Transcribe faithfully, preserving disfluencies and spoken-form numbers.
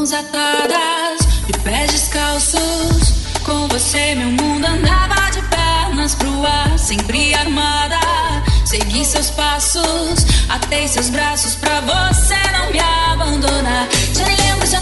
mãos atadas, de pés descalços. Com você meu mundo andava de pernas pro ar, sempre armada. Segui seus passos, atei seus braços pra você não me abandonar. Já nem lembro se